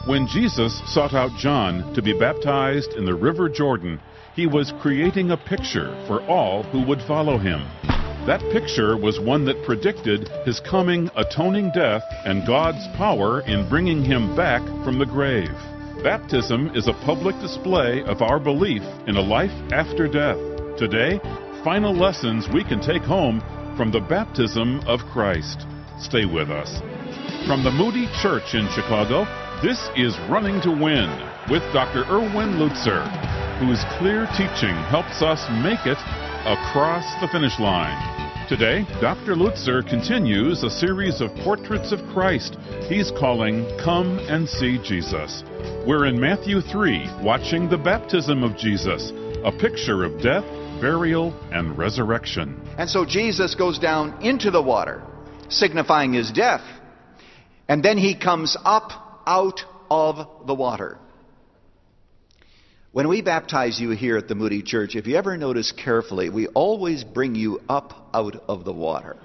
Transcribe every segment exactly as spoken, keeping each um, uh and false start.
When Jesus sought out John to be baptized in the River Jordan, he was creating a picture for all who would follow him. That picture was one that predicted his coming atoning death and God's power in bringing him back from the grave. Baptism is a public display of our belief in a life after death. Today, final lessons we can take home from the baptism of Christ. Stay with us. From the Moody Church in Chicago, this is Running to Win with Doctor Erwin Lutzer, whose clear teaching helps us make it across the finish line. Today, Doctor Lutzer continues a series of portraits of Christ he's calling Come and See Jesus. We're in Matthew three, watching the baptism of Jesus, a picture of death, burial, and resurrection. And so Jesus goes down into the water, signifying his death, and then he comes up out of the water. When we baptize you here at the Moody Church, if you ever notice carefully, we always bring you up out of the water.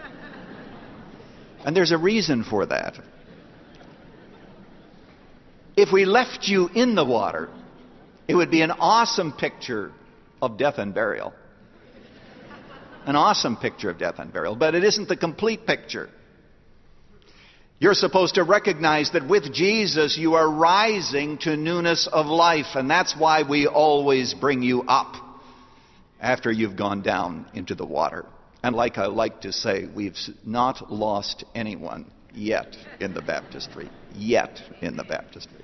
And there's a reason for that. If we left you in the water, it would be an awesome picture of death and burial. An awesome picture of death and burial, but it isn't the complete picture. You're supposed to recognize that with Jesus you are rising to newness of life, and that's why we always bring you up after you've gone down into the water. And like I like to say, we've not lost anyone yet in the baptistry. Yet in the baptistry.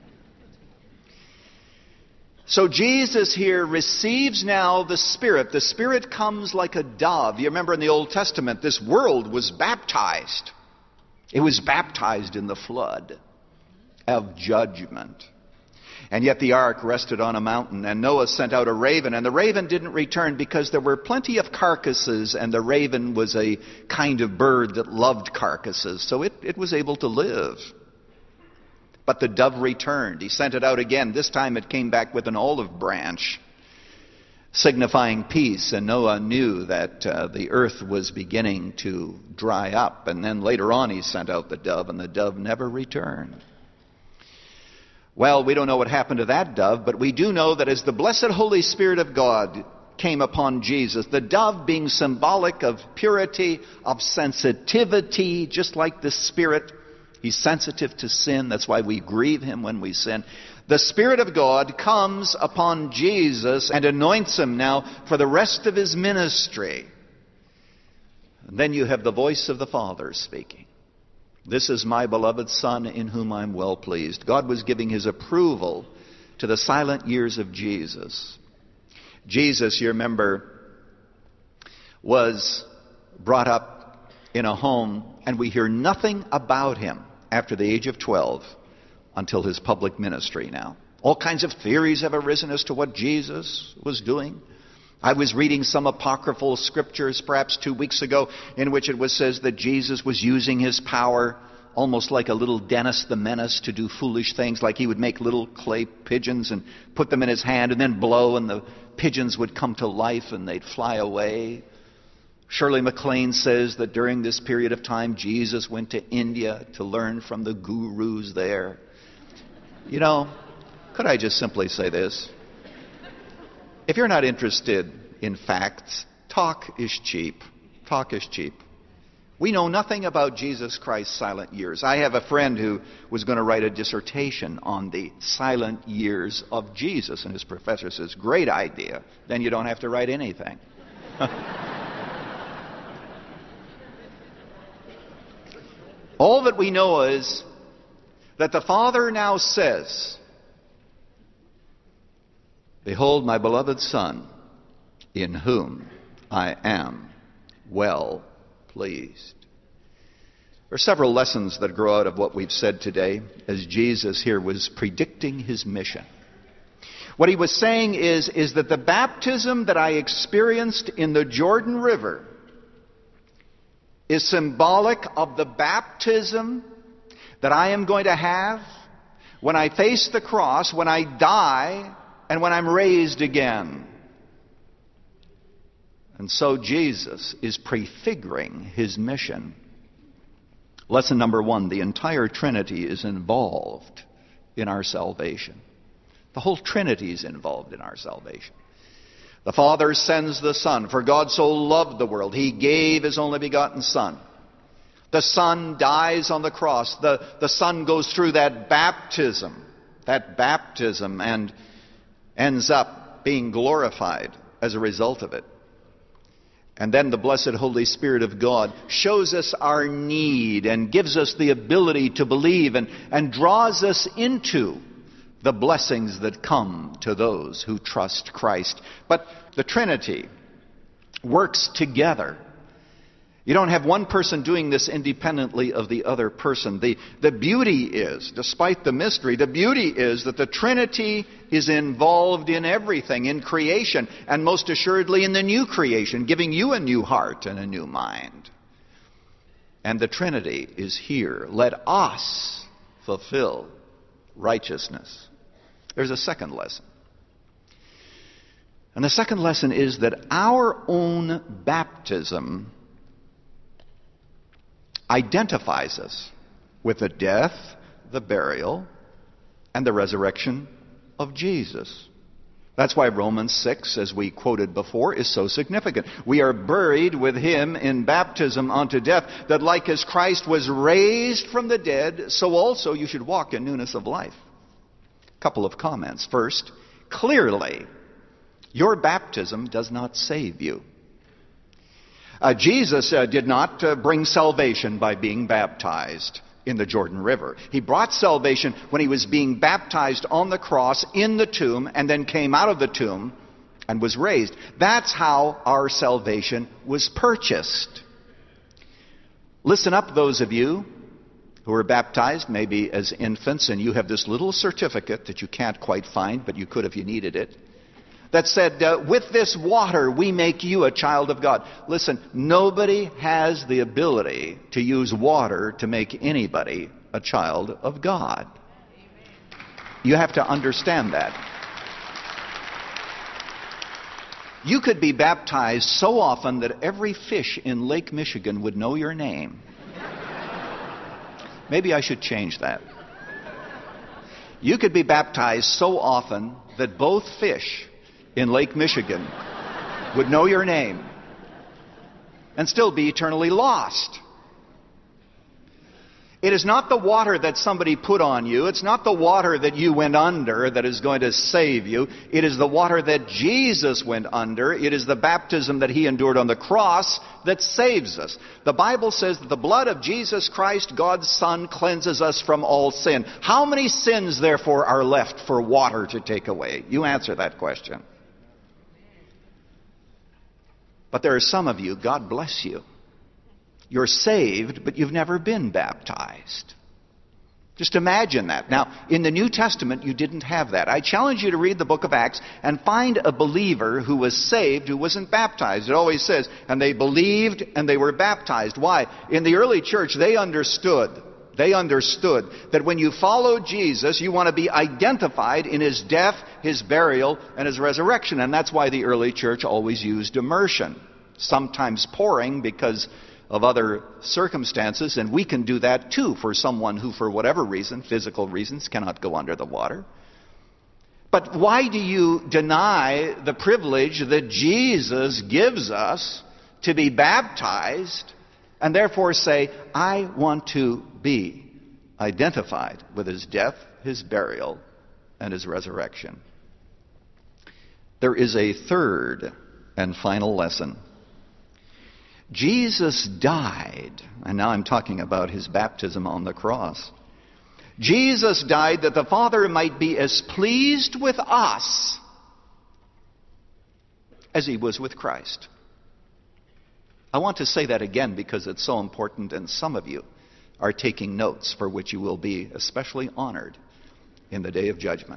So Jesus here receives now the Spirit. The Spirit comes like a dove. You remember in the Old Testament, this world was baptized. It was baptized in the flood of judgment. And yet the ark rested on a mountain, and Noah sent out a raven, and the raven didn't return because there were plenty of carcasses, and the raven was a kind of bird that loved carcasses, so it, it was able to live. But the dove returned. He sent it out again. This time it came back with an olive branch, signifying peace, and Noah knew that uh, the earth was beginning to dry up. And then later on he sent out the dove, and the dove never returned. Well, we don't know what happened to that dove, but we do know that as the blessed Holy Spirit of God came upon Jesus, the dove being symbolic of purity, of sensitivity, just like the Spirit, he's sensitive to sin. That's why we grieve him when we sin. The Spirit of God comes upon Jesus and anoints him now for the rest of his ministry. And then you have the voice of the Father speaking. This is my beloved Son in whom I'm well pleased. God was giving his approval to the silent years of Jesus. Jesus, you remember, was brought up in a home, and we hear nothing about him after the age of twelve. Until his public ministry now. All kinds of theories have arisen as to what Jesus was doing. I was reading some apocryphal scriptures perhaps two weeks ago in which it was says that Jesus was using his power almost like a little Dennis the Menace to do foolish things, like he would make little clay pigeons and put them in his hand and then blow, and the pigeons would come to life and they'd fly away. Shirley MacLaine says that during this period of time Jesus went to India to learn from the gurus there. You know, could I just simply say this? If you're not interested in facts, talk is cheap. Talk is cheap. We know nothing about Jesus Christ's silent years. I have a friend who was going to write a dissertation on the silent years of Jesus, and his professor says, great idea. Then you don't have to write anything. All that we know is that the Father now says, behold my beloved Son, in whom I am well pleased. There are several lessons that grow out of what we've said today as Jesus here was predicting his mission. What he was saying is, is that the baptism that I experienced in the Jordan River is symbolic of the baptism that I am going to have when I face the cross, when I die, and when I'm raised again. And so Jesus is prefiguring his mission. Lesson number one, the entire Trinity is involved in our salvation. The whole Trinity is involved in our salvation. The Father sends the Son. For God so loved the world, He gave His only begotten Son. The Son dies on the cross. The, the Son goes through that baptism, that baptism, and ends up being glorified as a result of it. And then the blessed Holy Spirit of God shows us our need and gives us the ability to believe and, and draws us into the blessings that come to those who trust Christ. But the Trinity works together. You don't have one person doing this independently of the other person. The, the beauty is, despite the mystery, the beauty is that the Trinity is involved in everything, in creation, and most assuredly in the new creation, giving you a new heart and a new mind. And the Trinity is here. Let us fulfill righteousness. There's a second lesson. And the second lesson is that our own baptism identifies us with the death, the burial, and the resurrection of Jesus. That's why Romans six, as we quoted before, is so significant. We are buried with Him in baptism unto death, that like as Christ was raised from the dead, so also you should walk in newness of life. A couple of comments. First, clearly, your baptism does not save you. Uh, Jesus uh, did not uh, bring salvation by being baptized in the Jordan River. He brought salvation when He was being baptized on the cross in the tomb and then came out of the tomb and was raised. That's how our salvation was purchased. Listen up, those of you who were baptized maybe as infants, and you have this little certificate that you can't quite find, but you could if you needed it, that said, uh, with this water we make you a child of God. Listen, nobody has the ability to use water to make anybody a child of God. You have to understand that. You could be baptized so often that every fish in Lake Michigan would know your name. Maybe I should change that. You could be baptized so often that both fish in Lake Michigan would know your name and still be eternally lost. It is not the water that somebody put on you. It's not the water that you went under that is going to save you. It is the water that Jesus went under. It is the baptism that He endured on the cross that saves us. The Bible says that the blood of Jesus Christ, God's Son, cleanses us from all sin. How many sins, therefore, are left for water to take away? You answer that question. But there are some of you, God bless you. You're saved, but you've never been baptized. Just imagine that. Now, in the New Testament, you didn't have that. I challenge you to read the book of Acts and find a believer who was saved who wasn't baptized. It always says, and they believed and they were baptized. Why? In the early church, they understood. They understood that when you follow Jesus, you want to be identified in His death, His burial, and His resurrection. And that's why the early church always used immersion. Sometimes pouring because of other circumstances, and we can do that too for someone who, for whatever reason, physical reasons, cannot go under the water. But why do you deny the privilege that Jesus gives us to be baptized and therefore say, I want to be identified with His death, His burial, and His resurrection? There is a third and final lesson. Jesus died, and now I'm talking about His baptism on the cross. Jesus died that the Father might be as pleased with us as He was with Christ. I want to say that again because it's so important, and some of you are taking notes for which you will be especially honored in the day of judgment.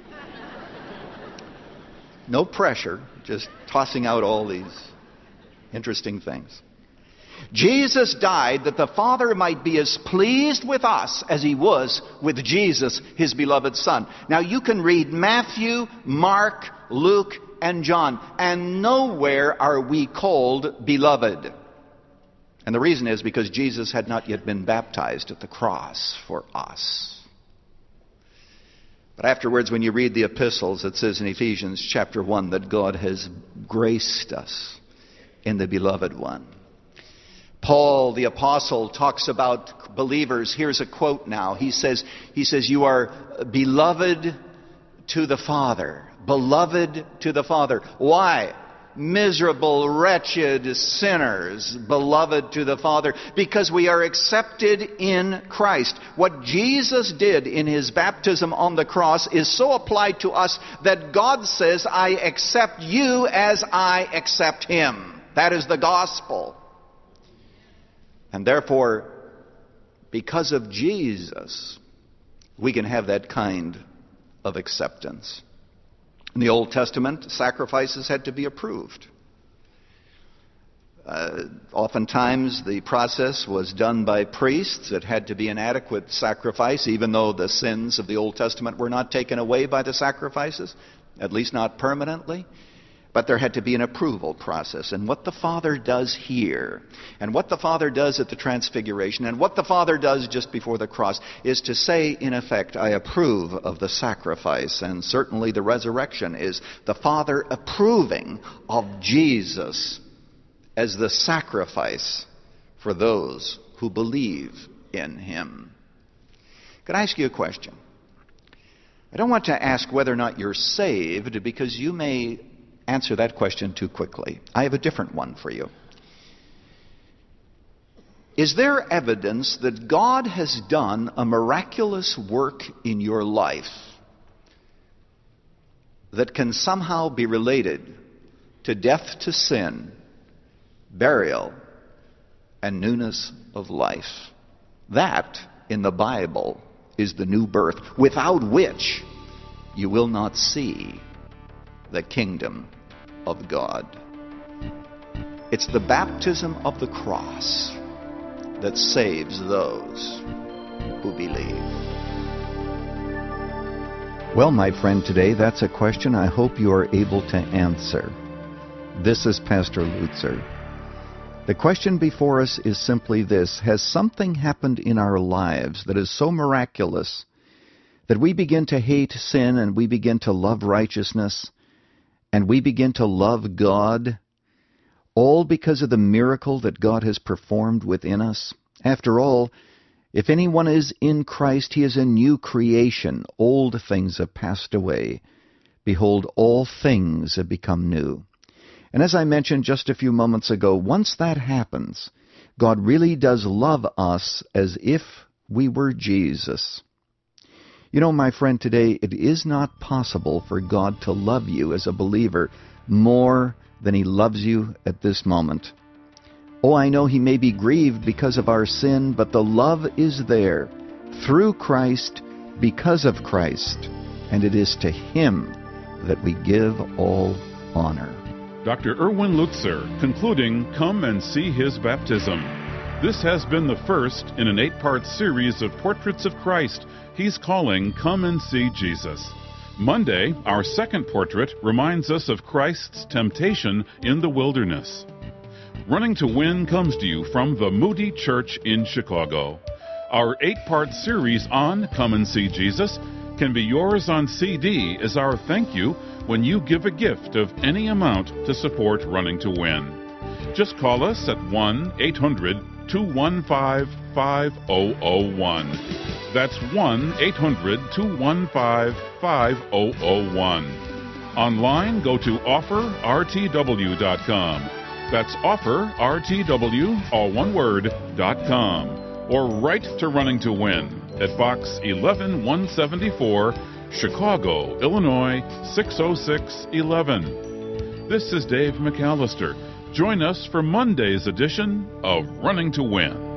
No pressure, just tossing out all these interesting things. Jesus died that the Father might be as pleased with us as He was with Jesus, His beloved Son. Now you can read Matthew, Mark, Luke, and John, and nowhere are we called beloved. And the reason is because Jesus had not yet been baptized at the cross for us. But afterwards, when you read the epistles, it says in Ephesians chapter one that God has graced us in the beloved one. Paul, the apostle, talks about believers. Here's a quote now. He says, he says, you are beloved to the Father. Beloved to the Father. Why? Miserable, wretched sinners, beloved to the Father, because we are accepted in Christ. What Jesus did in his baptism on the cross is so applied to us that God says, I accept you as I accept him. That is the gospel. And therefore, because of Jesus, we can have that kind of acceptance. In the Old Testament, sacrifices had to be approved. Uh, oftentimes, the process was done by priests. It had to be an adequate sacrifice, even though the sins of the Old Testament were not taken away by the sacrifices, at least not permanently. But there had to be an approval process. And what the Father does here, and what the Father does at the Transfiguration, and what the Father does just before the cross, is to say, in effect, I approve of the sacrifice. And certainly the resurrection is the Father approving of Jesus as the sacrifice for those who believe in him. Can I ask you a question? I don't want to ask whether or not you're saved, because you may answer that question too quickly. I have a different one for you. Is there evidence that God has done a miraculous work in your life that can somehow be related to death to sin, burial, and newness of life? That, in the Bible, is the new birth, without which you will not see the kingdom of God. It's the baptism of the cross that saves those who believe. Well, my friend, today that's a question I hope you are able to answer. This is Pastor Lutzer. The question before us is simply this: has something happened in our lives that is so miraculous that we begin to hate sin and we begin to love righteousness and we begin to love God, all because of the miracle that God has performed within us? After all, if anyone is in Christ, he is a new creation. Old things have passed away. Behold, all things have become new. And as I mentioned just a few moments ago, once that happens, God really does love us as if we were Jesus. You know, my friend, today it is not possible for God to love you as a believer more than he loves you at this moment. Oh, I know he may be grieved because of our sin, but the love is there through Christ, because of Christ, and it is to him that we give all honor. Doctor Erwin Lutzer concluding Come and See His Baptism. This has been the first in an eight-part series of portraits of Christ he's calling Come and See Jesus. Monday, our second portrait reminds us of Christ's temptation in the wilderness. Running to Win comes to you from the Moody Church in Chicago. Our eight-part series on Come and See Jesus can be yours on C D as our thank you when you give a gift of any amount to support Running to Win. Just call us at one eight hundred two one five five zero zero one. That's one eight hundred two one five five zero zero one. Online, go to offer r t w dot com. That's offer r t w, all one word, dot com. Or write to Running to Win at Box eleven one seventy-four, Chicago, Illinois six oh six one one. This is Dave McAllister. Join us for Monday's edition of Running to Win.